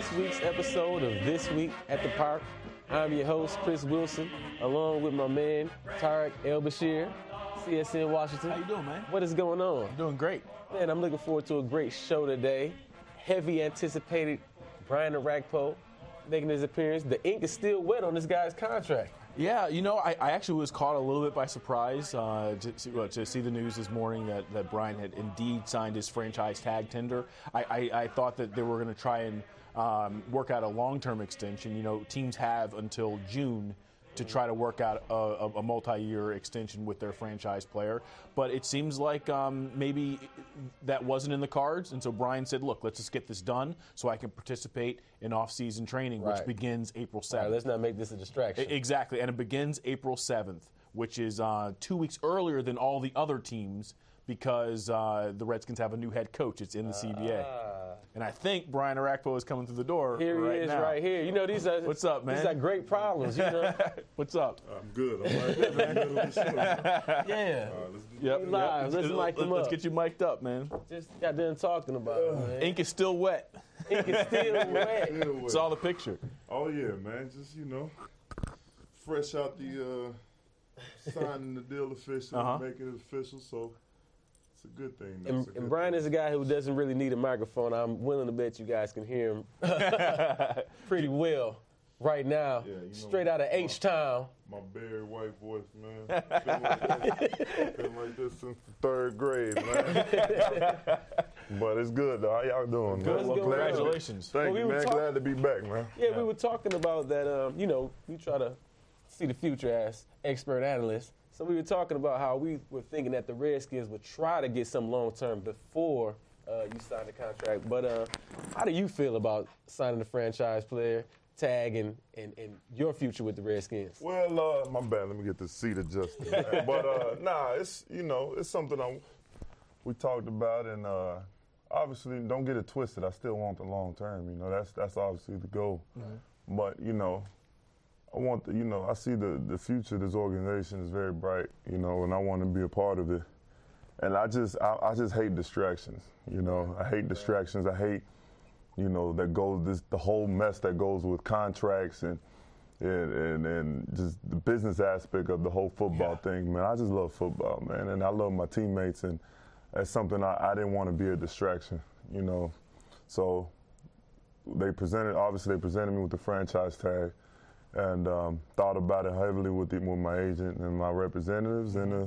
this week's episode of This Week at the Park. I'm your host, Chris Wilson, along with my man, Tarek El-Bashir, CSN Washington. How you doing, man? What is going on? I'm doing great. Man, I'm looking forward to a great show today. Heavy anticipated Brian Orakpo making his appearance. The ink is still wet on this guy's contract. Yeah, you know, I actually was caught a little bit by surprise to see the news this morning that Brian had indeed signed his franchise tag tender. I thought that they were going to try and work out a long-term extension. You know, teams have until June to try to work out a multi-year extension with their franchise player. But it seems like maybe that wasn't in the cards. And so Brian said, look, let's just get this done so I can participate in off-season training, which begins April 7th. Right, let's not make this a distraction. Exactly. And it begins April 7th, which is 2 weeks earlier than all the other teams because the Redskins have a new head coach. It's in the CBA. And I think Brian Orakpo is coming through the door Here right he is, now. right here. You know, these are What's up, man? These are great problems, you know. What's up? I'm good. I'm right in the middle of the show. Yeah. Let's do Yep. Live. Let's mic them Let's up. get you mic'd up, man. Just got done talking about it, man. Ink is still wet. Ink is still wet. It's all the picture. Oh, yeah, man. Just, you know, fresh out the signing the deal official, making it official, so it's a good thing. And Brian is a guy who doesn't really need a microphone. I'm willing to bet you guys can hear him pretty well right now, Yeah, you know, straight out of H-Town. My Barry White voice, man. Been like this since the third grade, man. But it's good, though. How y'all doing, man? Good. Well, Congratulations. Thank Well, you, we were man. Glad to be back, man. Yeah, we were talking about that, you know, we try to see the future as expert analysts. So we were talking about how we were thinking that the Redskins would try to get some long-term before you sign the contract. But how do you feel about signing the franchise player tag and your future with the Redskins? Well, my bad. Let me get the seat adjusted. But, it's, you know, it's something we talked about. And obviously, don't get it twisted. I still want the long term. You know, that's obviously the goal. Mm-hmm. But, you know, I see the future of this organization is very bright, you know, and I want to be a part of it. And I just hate distractions, you know. I hate distractions. I hate, you know, the whole mess that goes with contracts and just the business aspect of the whole football thing, man. I just love football, man, and I love my teammates, and that's something I didn't want to be a distraction, you know. So they presented me with the franchise tag. And thought about it heavily with my agent and my representatives, and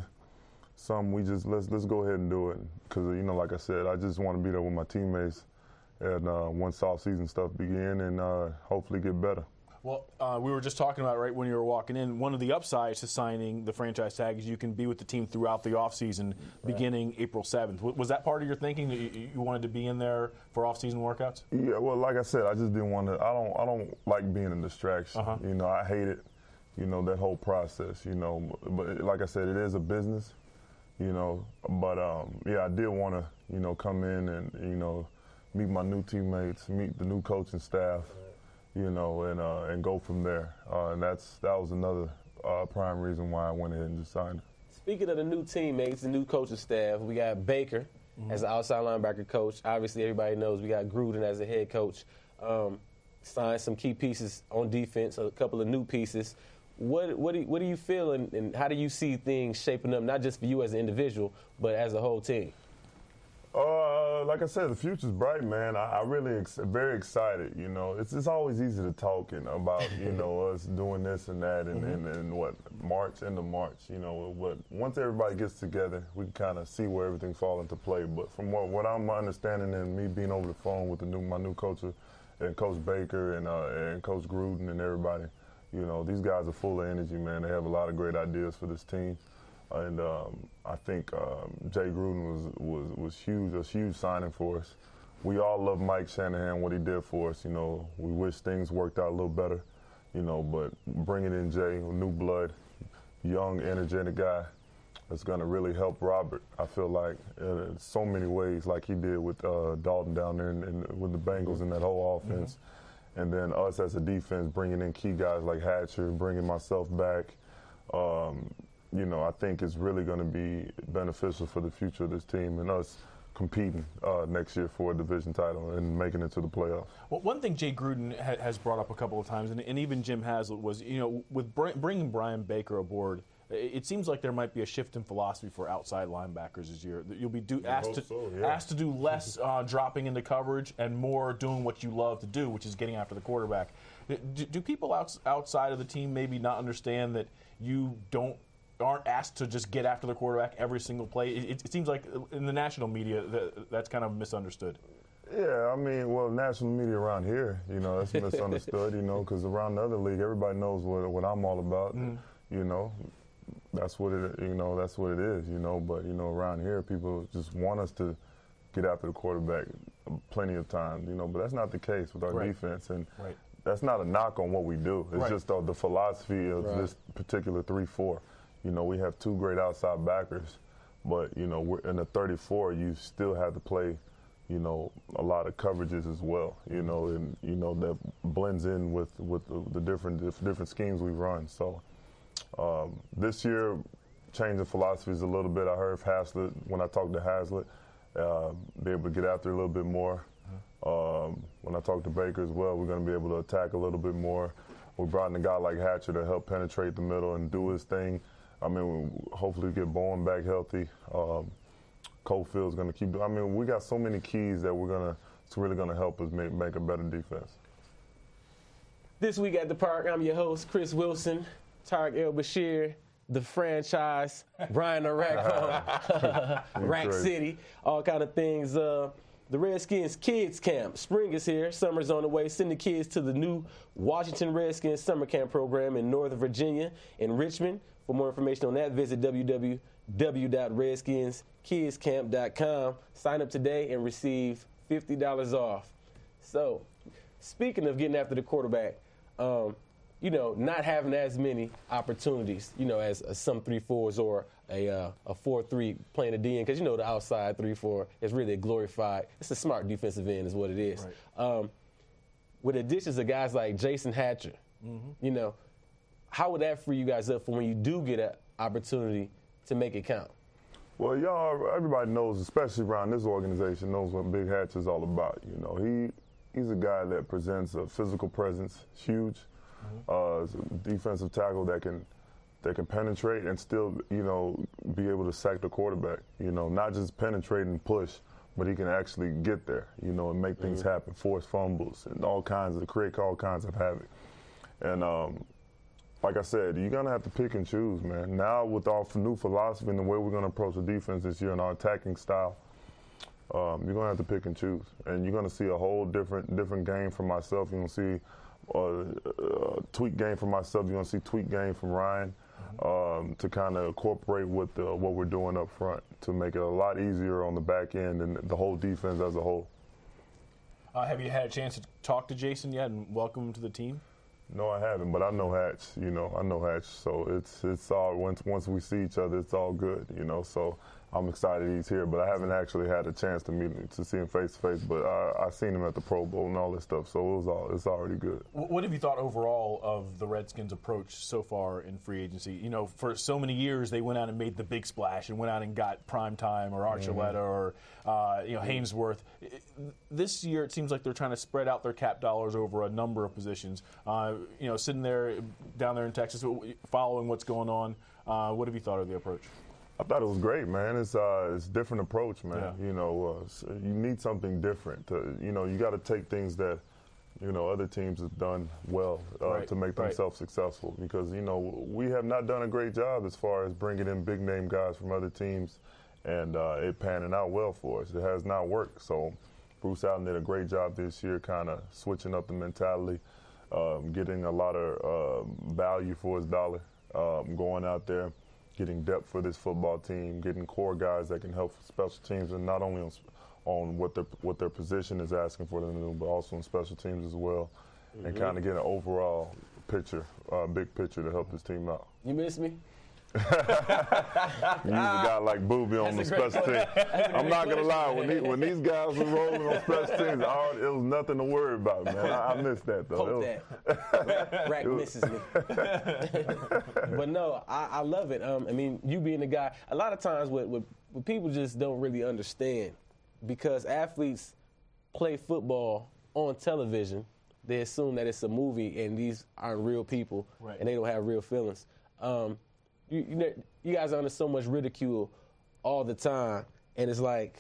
let's go ahead and do it because, you know, like I said, I just want to be there with my teammates and once off-season stuff begin and hopefully get better. Well, we were just talking about right when you were walking in, one of the upsides to signing the franchise tag is you can be with the team throughout the offseason beginning April 7th. Was that part of your thinking that you wanted to be in there for off-season workouts? Yeah, well, like I said, I just didn't want to. I don't like being a distraction. You know, I hate it, you know, that whole process, you know. But like I said, it is a business, you know. But, I did want to, you know, come in and, you know, meet my new teammates, meet the new coaching staff. You know, and go from there. And that was another prime reason why I went ahead and just signed it. Speaking of the new teammates, the new coaching staff, we got Baker as an outside linebacker coach. Obviously, everybody knows we got Gruden as a head coach. Signed some key pieces on defense, a couple of new pieces. What do you feel, and how do you see things shaping up, not just for you as an individual, but as a whole team? Like I said, the future's bright, man. I really very excited. You know, it's always easy to talk about, you know, us doing this and that, and end of March. You know, but once everybody gets together, we can kind of see where everything falls into play. But from what I'm understanding, and me being over the phone with my new coach and Coach Baker and Coach Gruden and everybody, you know, these guys are full of energy, man. They have a lot of great ideas for this team. And I think Jay Gruden was huge, a huge signing for us. We all love Mike Shanahan, what he did for us. You know, we wish things worked out a little better, you know, but bringing in Jay, new blood, young, energetic guy, that's going to really help Robert, I feel like, in so many ways, like he did with Dalton down there and with the Bengals and that whole offense. And then us as a defense, bringing in key guys like Hatcher, bringing myself back. You know, I think it's really going to be beneficial for the future of this team and us competing next year for a division title and making it to the playoffs. Well, one thing Jay Gruden has brought up a couple of times, and even Jim Haslett, was, with bringing Brian Baker aboard, it seems like there might be a shift in philosophy for outside linebackers this year. You'll be asked to do less dropping into coverage and more doing what you love to do, which is getting after the quarterback. Do people outside of the team maybe not understand that you aren't asked to just get after the quarterback every single play? It seems like in the national media that's kind of misunderstood. Yeah, I mean, well, national media around here, that's misunderstood, because around the other league, everybody knows what I'm all about, That's what it, that's what it is, But around here, people just want us to get after the quarterback plenty of times, But that's not the case with our defense, and that's not a knock on what we do. It's just the philosophy of this particular 3-4. We have two great outside backers, but we're in the 34. You still have to play, a lot of coverages as well, and that blends in with the different schemes we run. So. This year, changing philosophies a little bit. I heard Haslett, when I talked to Haslett, be able to get after a little bit more. When I talked to Baker as well, we're going to be able to attack a little bit more. We brought in a guy like Hatcher to help penetrate the middle and do his thing. I mean, hopefully get Bowen back healthy. Cofield's going to keep doing. I mean, we got so many keys that it's really going to help us make a better defense. This week at the Park, I'm your host, Chris Wilson. Tarek El-Bashir, the franchise, Brian Arak, Rack City, all kind of things. The Redskins Kids Camp. Spring is here. Summer's on the way. Send the kids to the new Washington Redskins Summer Camp program in Northern Virginia in Richmond. For more information on that, visit www.redskins.kidscamp.com. Sign up today and receive $50 off. So, speaking of getting after the quarterback, not having as many opportunities, as some 3-4s or a 4-3 playing a DN, because the outside 3-4 is really a glorified. It's a smart defensive end, is what it is. Right. With additions of guys like Jason Hatcher, how would that free you guys up for when you do get an opportunity to make it count? Well, everybody knows, especially around this organization, knows what Big Hatcher is all about. He's a guy that presents a physical presence, huge. Defensive tackle that can penetrate and still, be able to sack the quarterback. Not just penetrate and push, but he can actually get there, and make things happen, force fumbles and create all kinds of havoc. And like I said, you're gonna have to pick and choose, man. Now with our new philosophy and the way we're gonna approach the defense this year and our attacking style, you're gonna have to pick and choose, and you're gonna see a whole different game from myself. You're gonna see. Tweak game from myself. You're going to see tweak game from Ryan to kind of incorporate with what we're doing up front to make it a lot easier on the back end and the whole defense as a whole. Have you had a chance to talk to Jason yet and welcome him to the team? No, I haven't, but I know Hatch. I know Hatch, so it's all once we see each other, it's all good. So I'm excited he's here, but I haven't actually had a chance to meet him, to see him face to face. But I seen him at the Pro Bowl and all this stuff, so it's already good. What have you thought overall of the Redskins' approach so far in free agency? For so many years they went out and made the big splash and went out and got Primetime or Archuleta or Hainsworth. This year it seems like they're trying to spread out their cap dollars over a number of positions. Sitting down there in Texas, following what's going on, what have you thought of the approach? I thought it was great, man. It's a different approach, man. Yeah. You need something different. You got to take things that, other teams have done well to make themselves successful. Because, we have not done a great job as far as bringing in big-name guys from other teams and it panning out well for us. It has not worked. So Bruce Allen did a great job this year kind of switching up the mentality, getting a lot of value for his dollar, going out there, getting depth for this football team, getting core guys that can help special teams, and not only on what their position is asking for them to do, but also on special teams as well, and kind of get an overall picture, big picture to help this team out. You miss me? You use a guy like Booby on the special team. I'm not gonna lie, when these guys were rolling on special teams, it was nothing to worry about, man. I missed that though. Rack misses me. But no, I love it. You being the guy. A lot of times, what people just don't really understand because athletes play football on television, they assume that it's a movie and these aren't real people and they don't have real feelings. You guys are under so much ridicule all the time, and it's like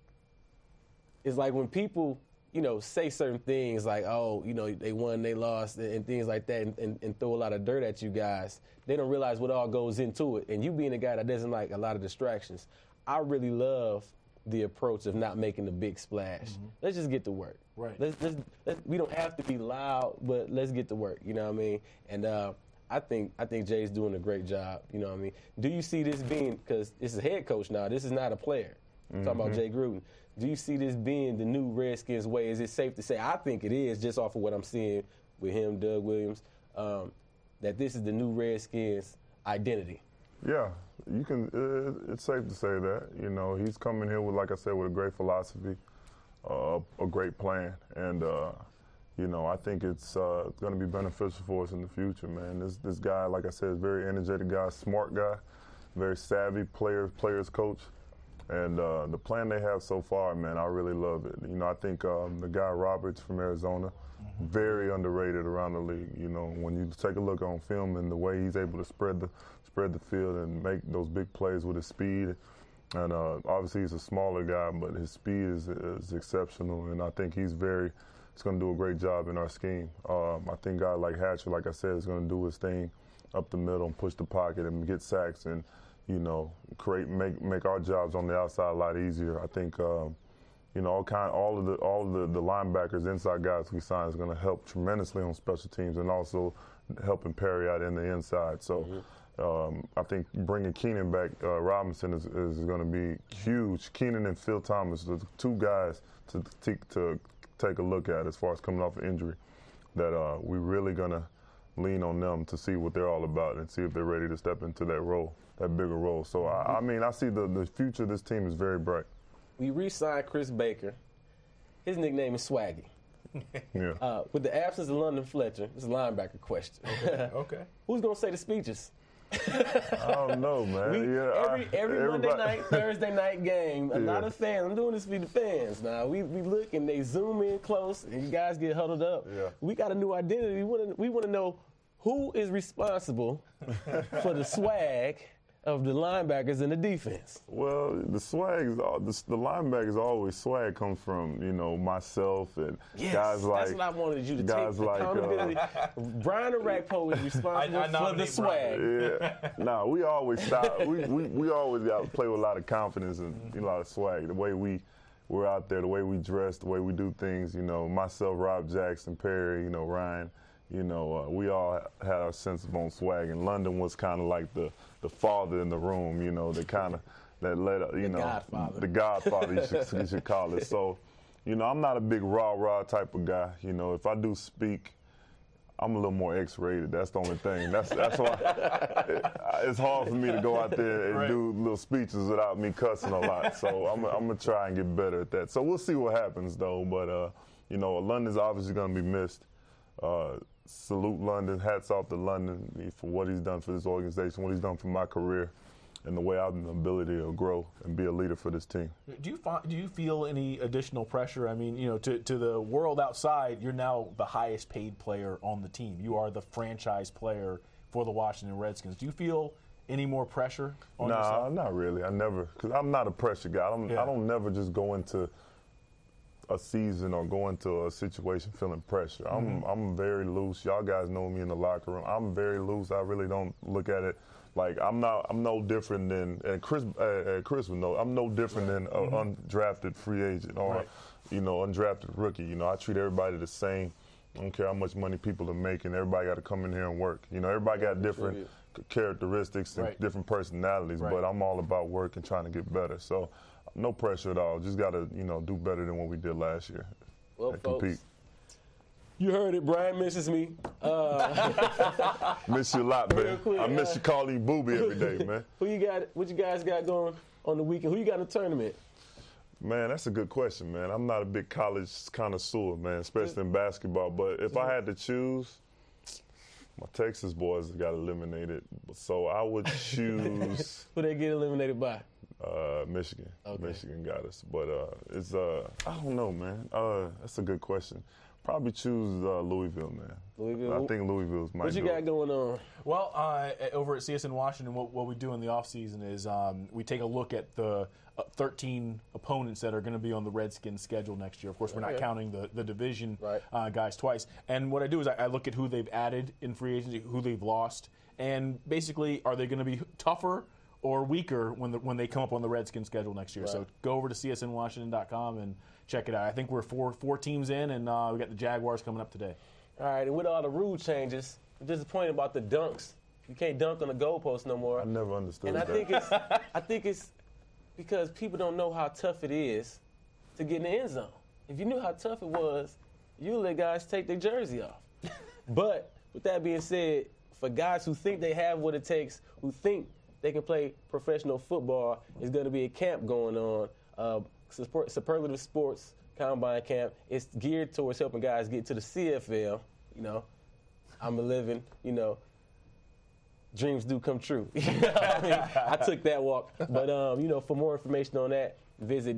when people, say certain things like, oh, they won, they lost, and things like that, and throw a lot of dirt at you guys. They don't realize what all goes into it. And you being a guy that doesn't like a lot of distractions, I really love the approach of not making the big splash. Mm-hmm. Let's just get to work. Right. Let's we don't have to be loud, but let's get to work. You know what I mean? And I think Jay's doing a great job. You know what I mean? Do you see this being, because it's a head coach now, this is not a player. I'm talking about Jay Gruden. Do you see this being the new Redskins way? Is it safe to say? I think it is, just off of what I'm seeing with him, Doug Williams, that this is the new Redskins identity. Yeah, you can. It's safe to say that. He's coming here with, like I said, with a great philosophy, a great plan, and I think it's going to be beneficial for us in the future, man. This guy, like I said, is a very energetic guy, smart guy, very savvy players coach. And the plan they have so far, man, I really love it. I think the guy Roberts from Arizona, very underrated around the league. When you take a look on film and the way he's able to spread the field and make those big plays with his speed. And obviously he's a smaller guy, but his speed is exceptional. And I think he's going to do a great job in our scheme. I think a guy like Hatcher, like I said, is going to do his thing up the middle and push the pocket and get sacks and make our jobs on the outside a lot easier. I think, all of the linebackers, inside guys we signed is going to help tremendously on special teams and also helping Perry out in the inside. So I think bringing Keenan back, Robinson is going to be huge. Keenan and Phil Thomas, the two guys to take a look at as far as coming off an injury, that we're really going to lean on them to see what they're all about and see if they're ready to step into that role, that bigger role. So, I see the future of this team is very bright. We re-signed Chris Baker. His nickname is Swaggy. Yeah. With the absence of London Fletcher, it's a linebacker question. Okay. Who's going to say the speeches? I don't know, man. Every Monday night, Thursday night game, a lot of fans, I'm doing this for the fans now. We look and they zoom in close and you guys get huddled up. Yeah. We got a new identity. We want to know who is responsible for the swag of the linebackers and the defense. Well, the swag is the linebackers always swag comes from myself and guys like. That's what I wanted you to take the accountability. Brian Orakpo is responsible for the swag. Yeah, no, we always stop. we always got to play with a lot of confidence and a lot of swag. The way we're out there, the way we dress, the way we do things. Myself, Rob Jackson, Perry, Ryan. We all had our sense of own swag, and London was kind of like the father in the room, the Godfather, you should call it. So, I'm not a big rah-rah type of guy. If I do speak, I'm a little more X-rated. That's the only thing. That's why it's hard for me to go out there and do little speeches without me cussing a lot. So I'm gonna try and get better at that. So we'll see what happens, though. But London's obviously gonna be missed. Salute London. Hats off to London for what he's done for this organization, what he's done for my career, and the way I have the ability to grow and be a leader for this team. Do you feel any additional pressure? I mean, to the world outside, you're now the highest paid player on the team. You are the franchise player for the Washington Redskins. Do you feel any more pressure on yourself? Nah, not really. I never, because I'm not a pressure guy. I don't never just go into a season or go into a situation feeling pressure. I'm very loose. Y'all guys know me in the locker room. I'm very loose. I really don't look at it like I'm no different than, and Chris would know, I'm no different than an undrafted free agent or undrafted rookie. I treat everybody the same. I don't care how much money people are making. Everybody got to come in here and work. Everybody got different characteristics and different personalities, but I'm all about work and trying to get better. So no pressure at all. Just got to, do better than what we did last year. Well, and folks, compete. You heard it. Brian misses me. Miss you a lot, man. I miss you calling you Booby every day, man. What you guys got going on the weekend? Who you got in the tournament? Man, that's a good question, man. I'm not a big college connoisseur, man, especially in basketball. But if I had to choose, my Texas boys got eliminated. So I would choose. Who they get eliminated by? Michigan. Okay. Michigan got us. But it's I don't know, man. That's a good question. Probably choose Louisville, man. Louisville? I think Louisville's might What you do got it. going on? Well, over at CSN Washington, what we do in the offseason is we take a look at the 13 opponents that are going to be on the Redskins schedule next year. Of course, we're not counting the division guys twice. And what I do is I look at who they've added in free agency, who they've lost, and basically, are they going to be tougher or weaker when they come up on the Redskins schedule next year? Right. So go over to csnwashington.com and check it out. I think we're four teams in, and we got the Jaguars coming up today. All right, and with all the rule changes, I'm disappointed about the dunks. You can't dunk on the goalpost no more. I never understood And that. I think it's because people don't know how tough it is to get in the end zone. If you knew how tough it was, you would let guys take their jersey off. But with that being said, for guys who think they have what it takes, who think they can play professional football, there's going to be a camp going on, Superlative Sports Combine Camp. It's geared towards helping guys get to the CFL. You know, I'm a living, dreams do come true. I mean, I took that walk. But, for more information on that, visit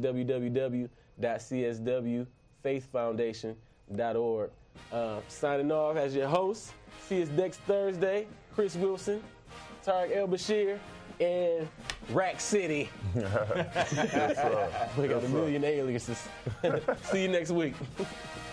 www.cswfaithfoundation.org. Signing off as your host. See us next Thursday. Chris Wilson, Tarek El-Bashir, and Rack City. We got a million aliases. See you next week.